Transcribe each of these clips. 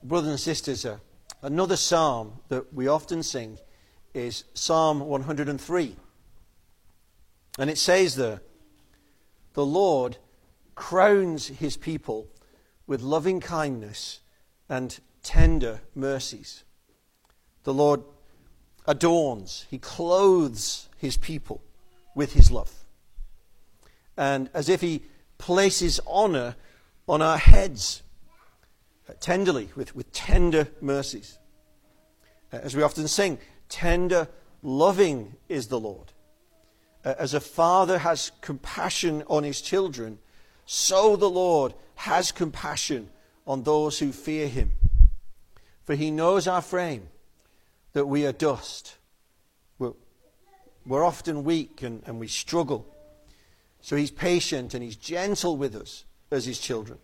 brothers and sisters, another psalm that we often sing is Psalm 103. And it says there, "The Lord crowns his people with loving kindness and tender mercies." The Lord adorns, he clothes his people with his love. And as if he places honor on our heads, tenderly, with tender mercies. As we often sing, tender, loving is the Lord. As a father has compassion on his children, so the Lord has compassion on those who fear him. For he knows our frame, that we are dust. We're often weak and we struggle. So he's patient and he's gentle with us as his children.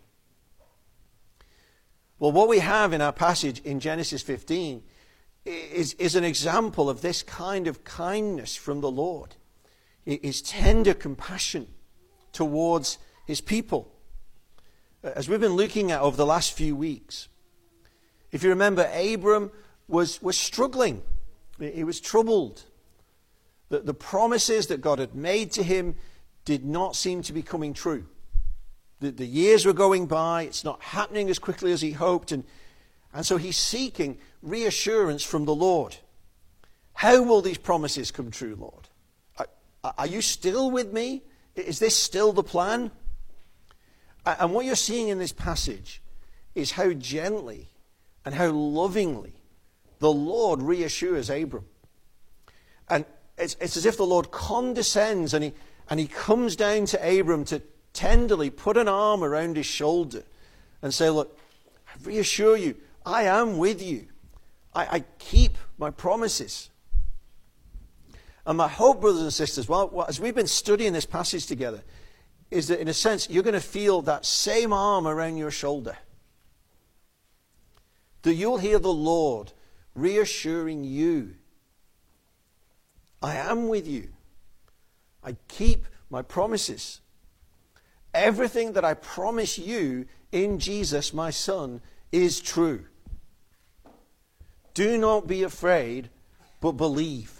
Well, what we have in our passage in Genesis 15 is an example of this kind of kindness from the Lord. His tender compassion towards his people. As we've been looking at over the last few weeks, if you remember, Abram was struggling. He was troubled. The promises that God had made to him did not seem to be coming true. The years were going by. It's not happening as quickly as he hoped. And so he's seeking reassurance from the Lord. How will these promises come true, Lord? Are you still with me? Is this still the plan? And what you're seeing in this passage is how gently and how lovingly the Lord reassures Abram. And it's as if the Lord condescends and he comes down to Abram to tenderly put an arm around his shoulder and say, look, I reassure you, I am with you. I keep my promises. And my hope, brothers and sisters, well, as we've been studying this passage together, is that in a sense, you're going to feel that same arm around your shoulder. That you'll hear the Lord reassuring you. I am with you. I keep my promises. Everything that I promise you in Jesus, my Son, is true. Do not be afraid, but believe.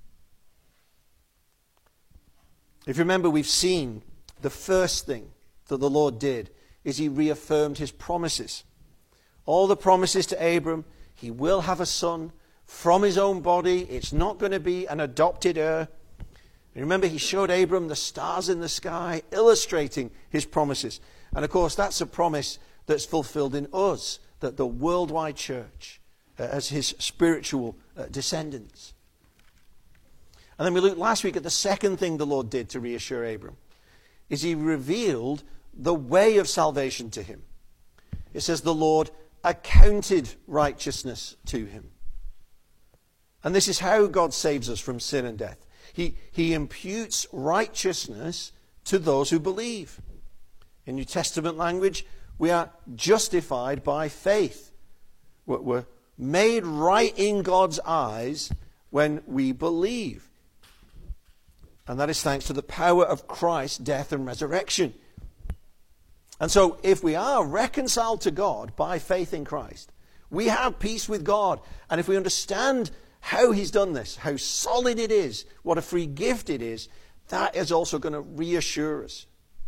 If you remember, we've seen the first thing that the Lord did is he reaffirmed his promises. All the promises to Abram, he will have a son from his own body. It's not going to be an adopted heir. And remember, he showed Abram the stars in the sky, illustrating his promises. And of course, that's a promise that's fulfilled in us, that the worldwide church, as his spiritual descendants. And then we looked last week at the second thing the Lord did to reassure Abram, is he revealed the way of salvation to him. It says the Lord accounted righteousness to him. And this is how God saves us from sin and death. He imputes righteousness to those who believe. In New Testament language, we are justified by faith. We're made right in God's eyes when we believe. And that is thanks to the power of Christ's death and resurrection. And so if we are reconciled to God by faith in Christ, we have peace with God. And if we understand how he's done this, how solid it is, what a free gift it is, that is also going to reassure us.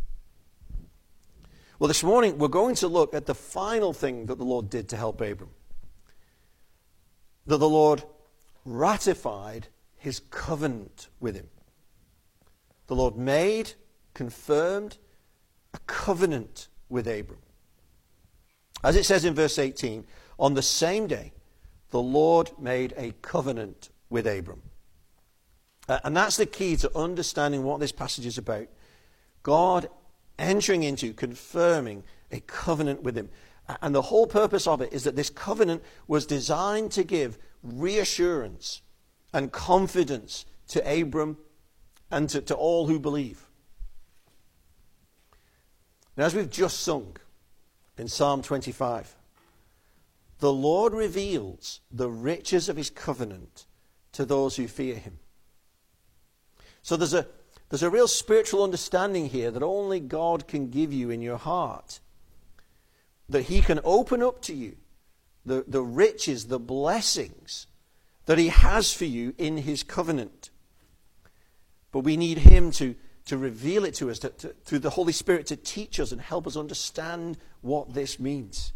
Well, this morning we're going to look at the final thing that the Lord did to help Abram. That the Lord ratified his covenant with him. The Lord made, confirmed a covenant with Abram. As it says in verse 18, on the same day, the Lord made a covenant with Abram. And that's the key to understanding what this passage is about. God entering into, confirming a covenant with him. And the whole purpose of it is that this covenant was designed to give reassurance and confidence to Abram and to all who believe. Now, as we've just sung in Psalm 25, the Lord reveals the riches of his covenant to those who fear him. So there's a real spiritual understanding here that only God can give you in your heart. That he can open up to you the riches, the blessings that he has for you in his covenant. But we need him to reveal it to us, through the Holy Spirit, to teach us and help us understand what this means.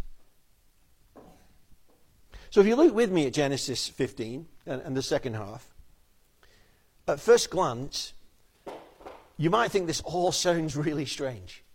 So if you look with me at Genesis 15 and the second half, at first glance, you might think this all sounds really strange.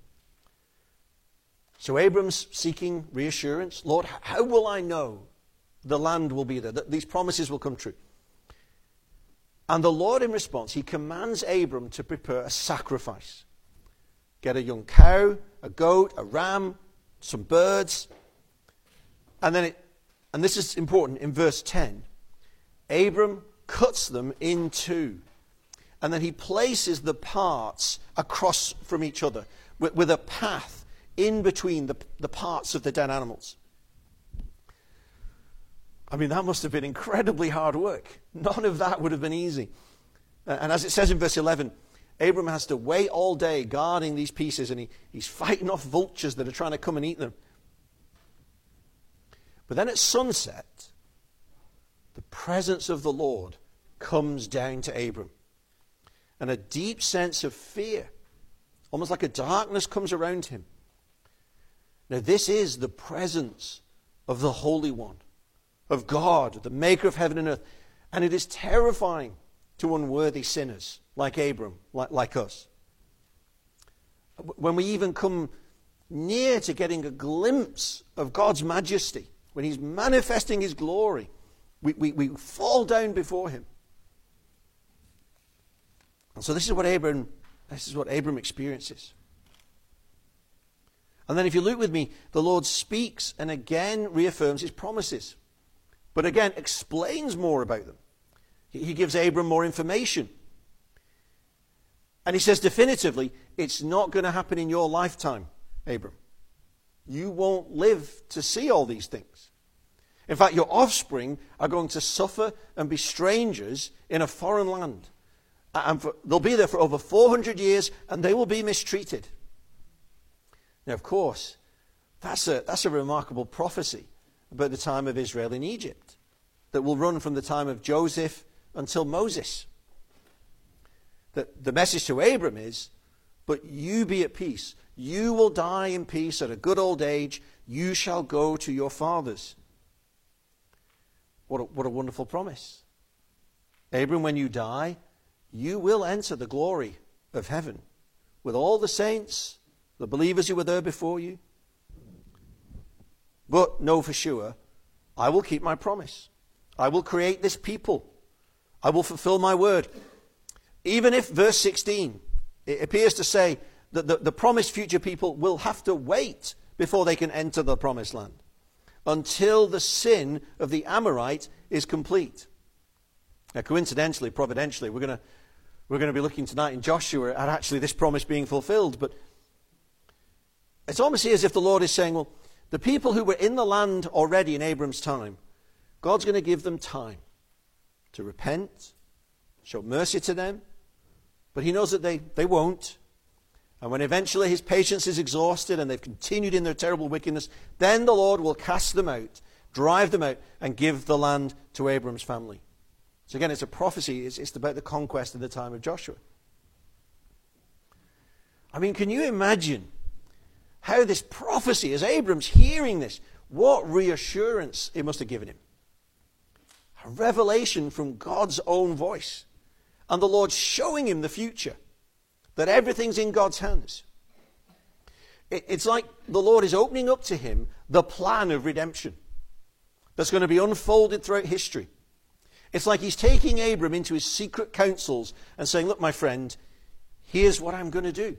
So Abram's seeking reassurance. Lord, how will I know the land will be there, that these promises will come true? And the Lord, in response, he commands Abram to prepare a sacrifice. Get a young cow, a goat, a ram, some birds. And this is important, in verse 10, Abram cuts them in two. And then he places the parts across from each other with a path in between the parts of the dead animals. I mean, that must have been incredibly hard work. None of that would have been easy. And as it says in verse 11, Abram has to wait all day guarding these pieces, and he's fighting off vultures that are trying to come and eat them. But then at sunset, the presence of the Lord comes down to Abram. And a deep sense of fear, almost like a darkness, comes around him. Now, this is the presence of the Holy One, of God, the maker of heaven and earth. And it is terrifying to unworthy sinners like Abram, like us. When we even come near to getting a glimpse of God's majesty, when he's manifesting his glory, we fall down before him. And so this is what Abram experiences. And then if you look with me, the Lord speaks and again reaffirms his promises. But again, explains more about them. He gives Abram more information. And he says definitively, it's not going to happen in your lifetime, Abram. You won't live to see all these things. In fact, your offspring are going to suffer and be strangers in a foreign land. And they'll be there for over 400 years, and they will be mistreated. Now, of course, that's a remarkable prophecy about the time of Israel in Egypt that will run from the time of Joseph until Moses. The message to Abram is, but you be at peace. You will die in peace at a good old age. You shall go to your fathers. What a wonderful promise. Abram, when you die, you will enter the glory of heaven with all the saints, the believers who were there before you. But know for sure, I will keep my promise. I will create this people. I will fulfill my word. Even if, verse 16, it appears to say that the promised future people will have to wait before they can enter the promised land, until the sin of the Amorite is complete. Now, coincidentally, providentially, we're going to be looking tonight in Joshua at actually this promise being fulfilled. But it's almost as if the Lord is saying, well, the people who were in the land already in Abram's time, God's going to give them time to repent, show mercy to them. But he knows that they won't. And when eventually his patience is exhausted and they've continued in their terrible wickedness, then the Lord will cast them out, drive them out, and give the land to Abram's family. So again, it's a prophecy. It's about the conquest in the time of Joshua. I mean, can you imagine how this prophecy, as Abram's hearing this, what reassurance it must have given him? A revelation from God's own voice. And the Lord showing him the future. That everything's in God's hands. It's like the Lord is opening up to him the plan of redemption that's going to be unfolded throughout history. It's like he's taking Abram into his secret councils and saying, look, my friend, here's what I'm going to do.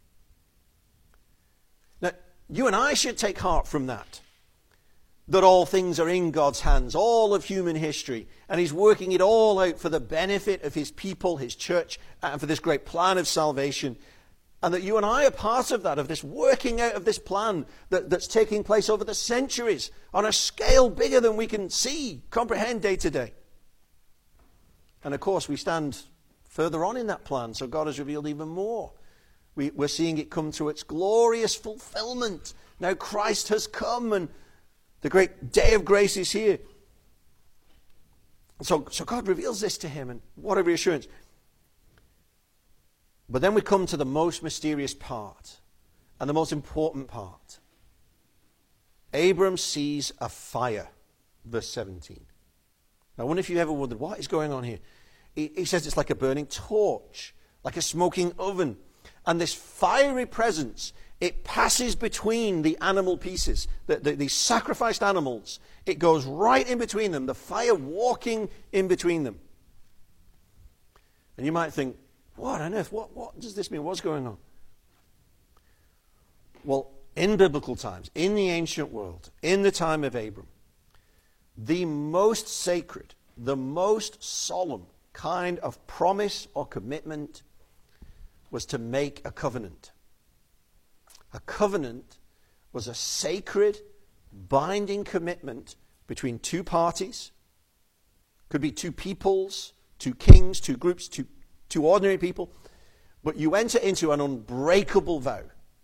Now, you and I should take heart from that. That all things are in God's hands, all of human history, and he's working it all out for the benefit of his people, his church, and for this great plan of salvation. And that you and I are part of that, of this working out of this plan that's taking place over the centuries on a scale bigger than we can see, comprehend day to day. And of course, we stand further on in that plan, so God has revealed even more. We're seeing it come to its glorious fulfillment. Now Christ has come, and The great day of grace is here. So God reveals this to him, and what a reassurance. But then we come to the most mysterious part, and the most important part. Abram sees a fire, verse 17. Now, I wonder if you ever wondered, what is going on here? He says it's like a burning torch, like a smoking oven. And this fiery presence, it passes between the animal pieces, the sacrificed animals. It goes right in between them, the fire walking in between them. And you might think, what on earth? What does this mean? What's going on? Well, in biblical times, in the ancient world, in the time of Abram, the most sacred, the most solemn kind of promise or commitment was to make a covenant. A covenant was a sacred, binding commitment between two parties. Could be two peoples, two kings, two groups, two ordinary people. But you enter into an unbreakable vow.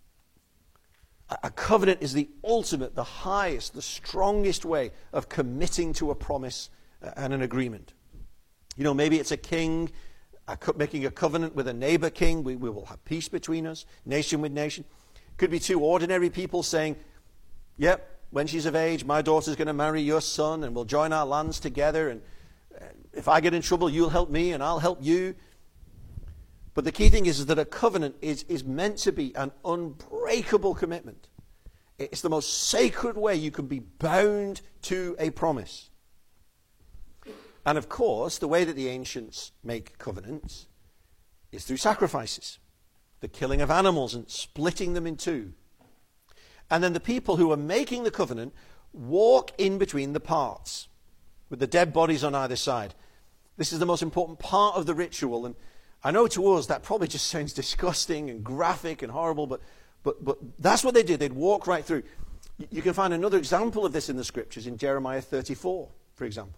A covenant is the ultimate, the highest, the strongest way of committing to a promise and an agreement. You know, maybe it's a king making a covenant with a neighbor king. We will have peace between us, nation with nation. Could be two ordinary people saying, yep, when she's of age, my daughter's going to marry your son, and we'll join our lands together, and if I get in trouble, you'll help me, and I'll help you. But the key thing is that a covenant is meant to be an unbreakable commitment. It's the most sacred way you can be bound to a promise. And of course, the way that the ancients make covenants is through sacrifices. The killing of animals and splitting them in two. And then the people who are making the covenant walk in between the parts with the dead bodies on either side. This is the most important part of the ritual, and I know to us that probably just sounds disgusting and graphic and horrible, but that's what they did. They'd walk right through. You can find another example of this in the scriptures in Jeremiah 34, for example.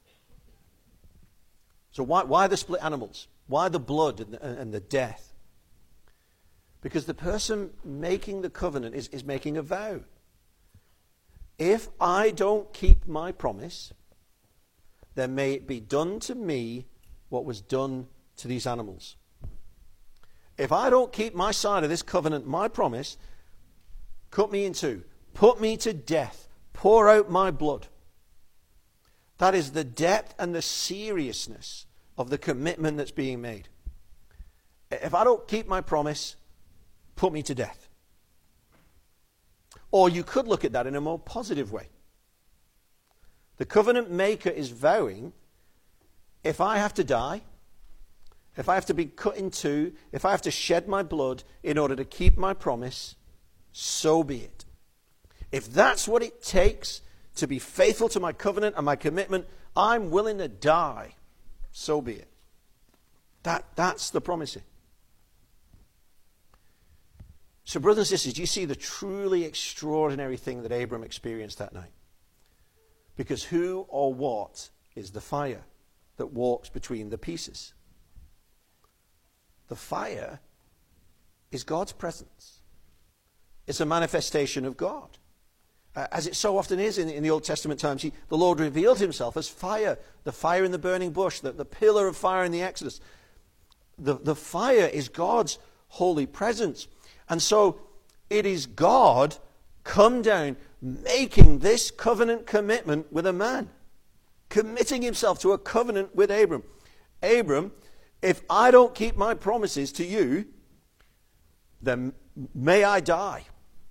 So why the split animals? Why the blood and the death? Because the person making the covenant is making a vow. If I don't keep my promise, then may it be done to me what was done to these animals. If I don't keep my side of this covenant, my promise, cut me in two, put me to death, pour out my blood. That is the depth and the seriousness of the commitment that's being made. If I don't keep my promise, put me to death. Or you could look at that in a more positive way. The covenant maker is vowing, if I have to die, if I have to be cut in two, if I have to shed my blood in order to keep my promise, so be it. If that's what it takes to be faithful to my covenant and my commitment, I'm willing to die, so be it. That's the promising. So brothers and sisters, do you see the truly extraordinary thing that Abram experienced that night? Because who or what is the fire that walks between the pieces? The fire is God's presence. It's a manifestation of God. As it so often is in the Old Testament times, the Lord revealed himself as fire, the fire in the burning bush, the pillar of fire in the Exodus. The fire is God's holy presence. And so it is God come down, making this covenant commitment with a man, committing himself to a covenant with Abram. Abram, if I don't keep my promises to you, then may I die.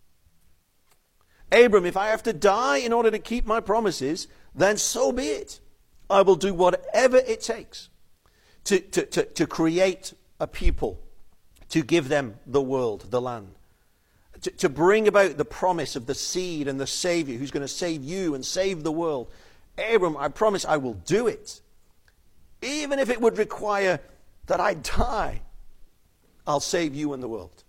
Abram, if I have to die in order to keep my promises, then so be it. I will do whatever it takes to create a people, to give them the world, the land, to bring about the promise of the seed and the Savior who's going to save you and save the world. Abram, I promise I will do it. Even if it would require that I die, I'll save you and the world.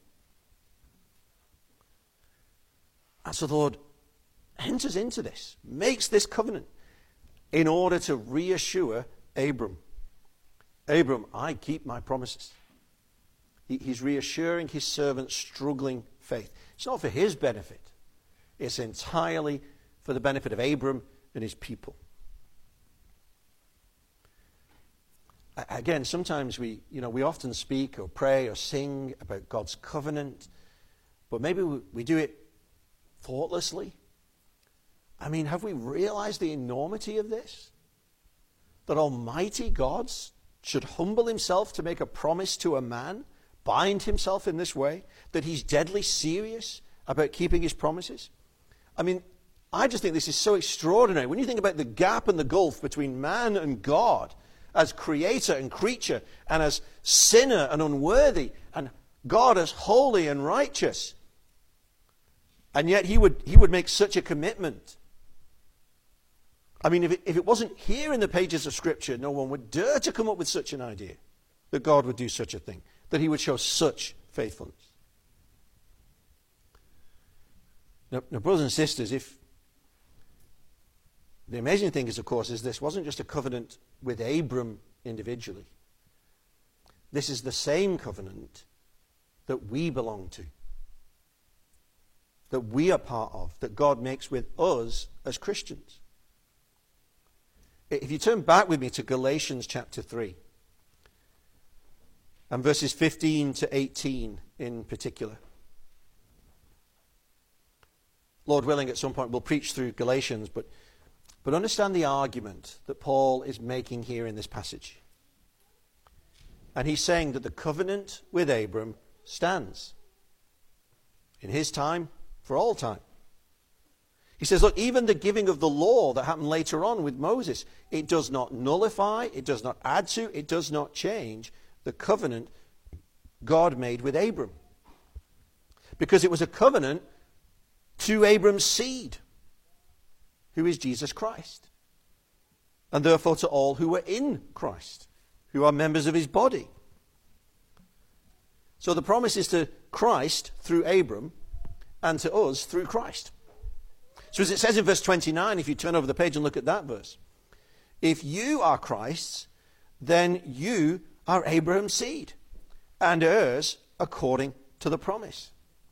And so the Lord enters into this, makes this covenant in order to reassure Abram. Abram, I keep my promises. He's reassuring his servant's struggling faith. It's not for his benefit. It's entirely for the benefit of Abram and his people. Again, sometimes we often speak or pray or sing about God's covenant, but maybe we do it thoughtlessly. I mean, have we realized the enormity of this? That Almighty God should humble himself to make a promise to a man, bind himself in this way, that he's deadly serious about keeping his promises? I mean, I just think this is so extraordinary. When you think about the gap and the gulf between man and God, as creator and creature, and as sinner and unworthy, and God as holy and righteous. And yet he would make such a commitment. I mean, if it wasn't here in the pages of Scripture, no one would dare to come up with such an idea, that God would do such a thing, that he would show such faithfulness. Now, brothers and sisters, the amazing thing is, of course, this wasn't just a covenant with Abram individually. This is the same covenant that we belong to, that we are part of, that God makes with us as Christians. If you turn back with me to Galatians chapter 3, and verses 15 to 18 in particular. Lord willing, at some point we'll preach through Galatians, but understand the argument that Paul is making here in this passage. And he's saying that the covenant with Abram stands in his time, for all time. He says, look, even the giving of the law that happened later on with Moses, it does not nullify, it does not add to, it does not change the covenant God made with Abram. Because it was a covenant to Abram's seed, who is Jesus Christ. And therefore to all who are in Christ, who are members of his body. So the promise is to Christ through Abram, and to us through Christ. So as it says in verse 29, if you turn over the page and look at that verse, if you are Christ's, then you are Abraham's seed, and heirs according to the promise.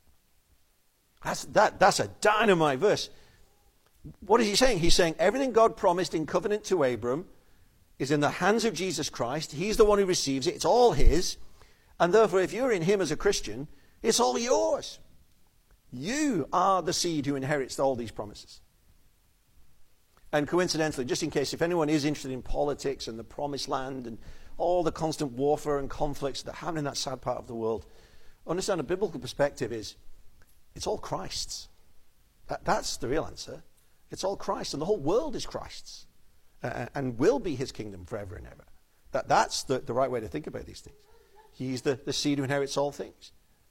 That's a dynamite verse. What is he saying? He's saying everything God promised in covenant to Abram is in the hands of Jesus Christ. He's the one who receives it. It's all his. And therefore, if you're in him as a Christian, it's all yours. You are the seed who inherits all these promises. And coincidentally, just in case, if anyone is interested in politics and the promised land and all the constant warfare and conflicts that happen in that sad part of the world, understand a biblical perspective is it's all Christ's. That's the real answer. It's all Christ, and the whole world is Christ's, and will be his kingdom forever and ever. That's the right way to think about these things. He's the seed who inherits all things.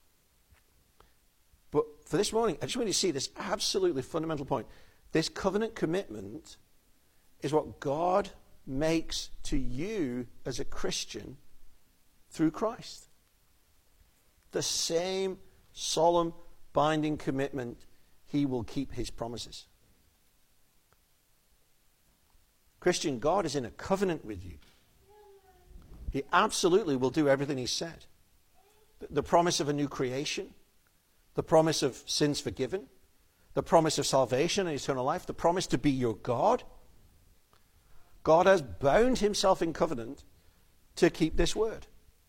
But for this morning, I just want you to see this absolutely fundamental point. This covenant commitment is what God makes to you as a Christian through Christ. The same solemn, binding commitment, he will keep his promises. Christian, God is in a covenant with you. He absolutely will do everything he said. The promise of a new creation, the promise of sins forgiven, the promise of salvation and eternal life, the promise to be your God. God has bound himself in covenant to keep this word.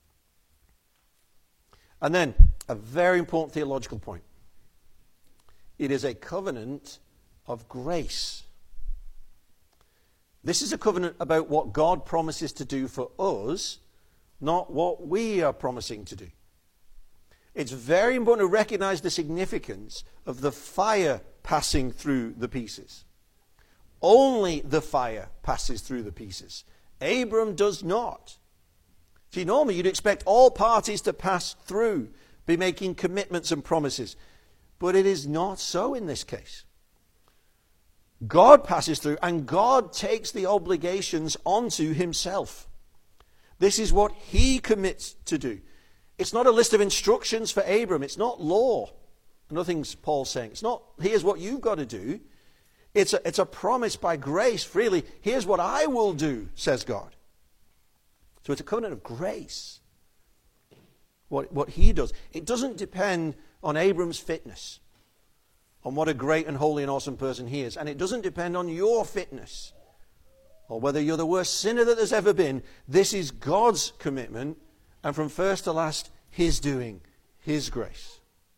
And then, a very important theological point. It is a covenant of grace. This is a covenant about what God promises to do for us, not what we are promising to do. It's very important to recognize the significance of the fire passing through the pieces. Only the fire passes through the pieces. Abram does not. See, normally you'd expect all parties to pass through, be making commitments and promises. But it is not so in this case. God passes through, and God takes the obligations onto himself. This is what he commits to do. It's not a list of instructions for Abram. It's not law. Nothing's Paul saying. It's not, here's what you've got to do. It's a promise by grace, freely. Here's what I will do, says God. So it's a covenant of grace. What he does. It doesn't depend on Abram's fitness, on what a great and holy and awesome person he is. And it doesn't depend on your fitness or whether you're the worst sinner that there's ever been. This is God's commitment, and from first to last, his doing, his grace.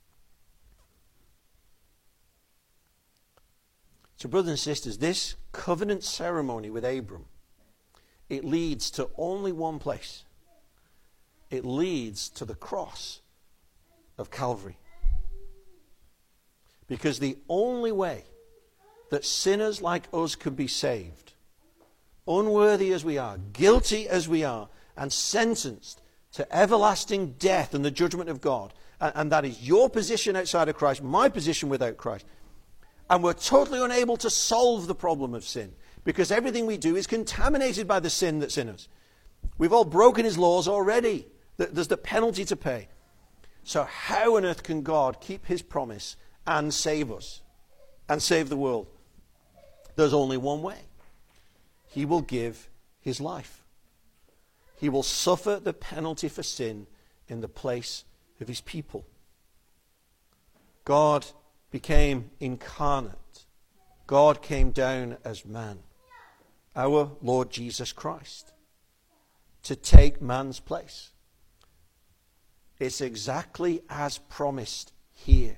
So brothers and sisters, this covenant ceremony with Abram, it leads to only one place. It leads to the cross of Calvary. Because the only way that sinners like us could be saved, unworthy as we are, guilty as we are, and sentenced to everlasting death and the judgment of God, and that is your position outside of Christ, my position without Christ, and we're totally unable to solve the problem of sin, because everything we do is contaminated by the sin that's in us. We've all broken his laws already. There's the penalty to pay. So how on earth can God keep his promise and save us and save the world? There's only one way. He will give his life. He will suffer the penalty for sin in the place of his people. God became incarnate. God came down as man, our Lord Jesus Christ, to take man's place. It's exactly as promised here.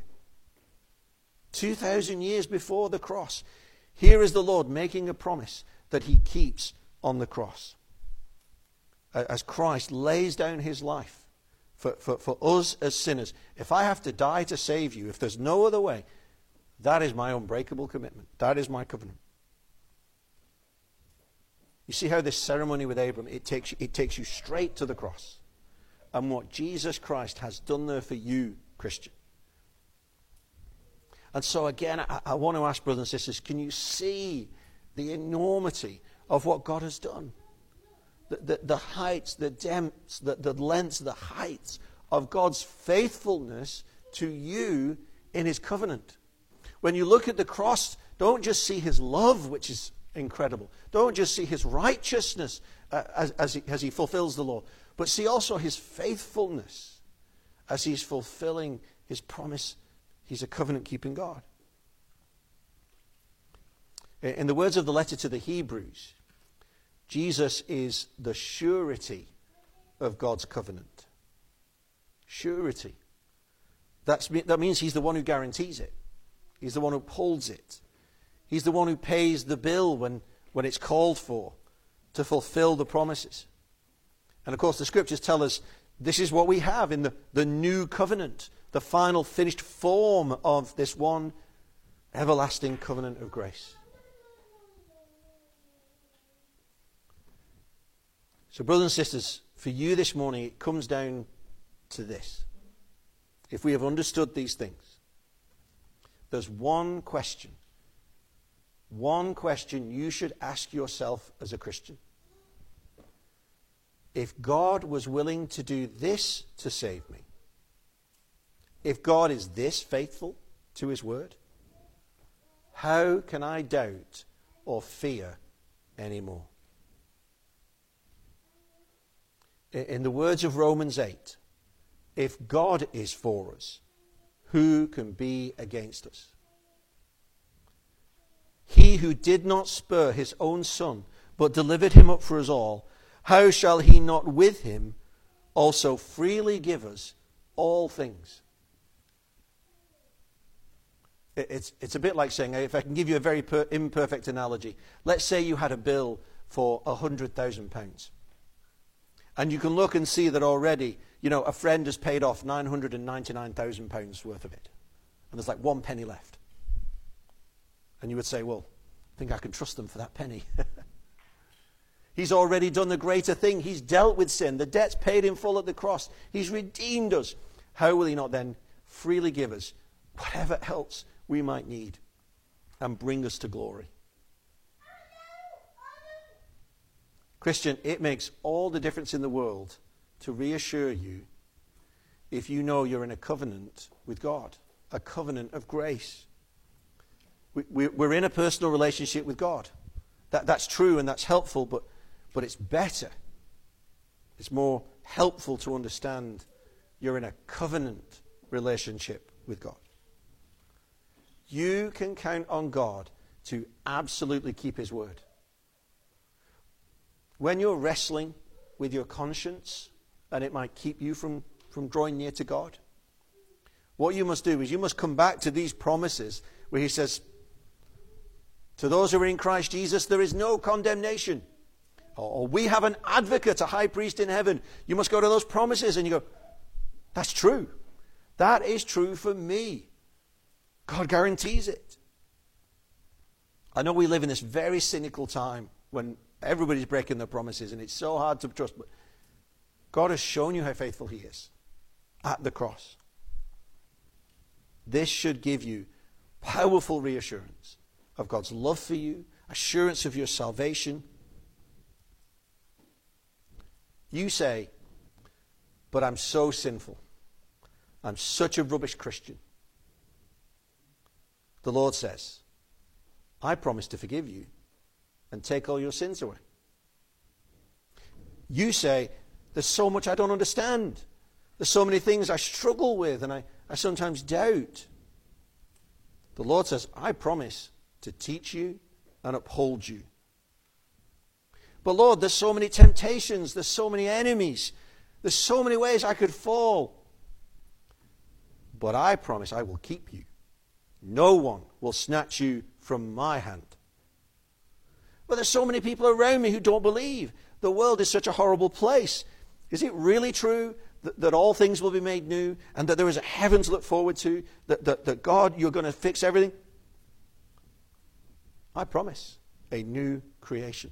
2,000 years before the cross, here is the Lord making a promise that he keeps on the cross. As Christ lays down his life for us as sinners. If I have to die to save you, if there's no other way, that is my unbreakable commitment. That is my covenant. You see how this ceremony with Abram, it takes you straight to the cross. And what Jesus Christ has done there for you, Christian. And so again, I want to ask brothers and sisters, can you see the enormity of what God has done? The heights, the depths, the lengths, the heights of God's faithfulness to you in his covenant. When you look at the cross, don't just see his love, which is incredible. Don't just see his righteousness as he fulfills the law, but see also his faithfulness as he's fulfilling his promise. He's a covenant-keeping God. In the words of the letter to the Hebrews, Jesus is the surety of God's covenant. Surety. That means he's the one who guarantees it. He's the one who upholds it. He's the one who pays the bill when it's called for to fulfill the promises. And of course the scriptures tell us this is what we have in the new covenant, the final finished form of this one everlasting covenant of grace. So brothers and sisters, for you this morning, it comes down to this. If we have understood these things, there's one question you should ask yourself as a Christian. If God was willing to do this to save me, if God is this faithful to his word, how can I doubt or fear anymore? In the words of Romans 8, if God is for us, who can be against us? He who did not spare his own son, but delivered him up for us all, how shall he not with him also freely give us all things? It's a bit like saying, if I can give you a very imperfect analogy, let's say you had a bill for £100,000. And you can look and see that already, a friend has paid off £999,000 worth of it. And there's like 1 penny left. And you would say, well, I think I can trust them for that penny. He's already done the greater thing. He's dealt with sin. The debt's paid in full at the cross. He's redeemed us. How will he not then freely give us whatever else we might need and bring us to glory? Christian, it makes all the difference in the world to reassure you if you know you're in a covenant with God, a covenant of grace. We're in a personal relationship with God. That's true and that's helpful, but it's better. It's more helpful to understand you're in a covenant relationship with God. You can count on God to absolutely keep his word. When you're wrestling with your conscience, and it might keep you from drawing near to God, what you must do is you must come back to these promises where he says, to those who are in Christ Jesus, there is no condemnation. Or we have an advocate, a high priest in heaven. You must go to those promises and you go, that's true. That is true for me. God guarantees it. I know we live in this very cynical time when everybody's breaking their promises and it's so hard to trust. But God has shown you how faithful he is at the cross. This should give you powerful reassurance of God's love for you, assurance of your salvation. You say, but I'm so sinful. I'm such a rubbish Christian. The Lord says, I promise to forgive you and take all your sins away. You say, there's so much I don't understand. There's so many things I struggle with and I sometimes doubt. The Lord says, I promise to teach you and uphold you. But Lord, there's so many temptations, there's so many enemies, there's so many ways I could fall. But I promise I will keep you. No one will snatch you from my hand. But there's so many people around me who don't believe. The world is such a horrible place. Is it really true that all things will be made new and that there is a heaven to look forward to? That God, you're going to fix everything? I promise a new creation.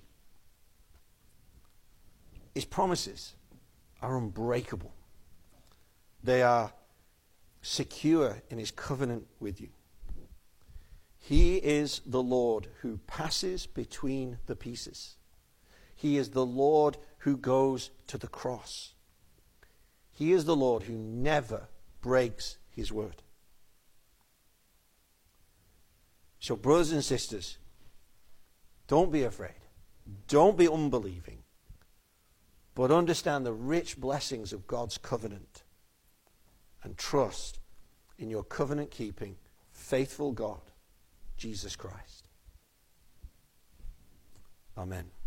His promises are unbreakable. They are secure in his covenant with you. He is the Lord who passes between the pieces. He is the Lord who goes to the cross. He is the Lord who never breaks his word. So, brothers and sisters, don't be afraid. Don't be unbelieving. But understand the rich blessings of God's covenant and trust in your covenant-keeping, faithful God, Jesus Christ. Amen.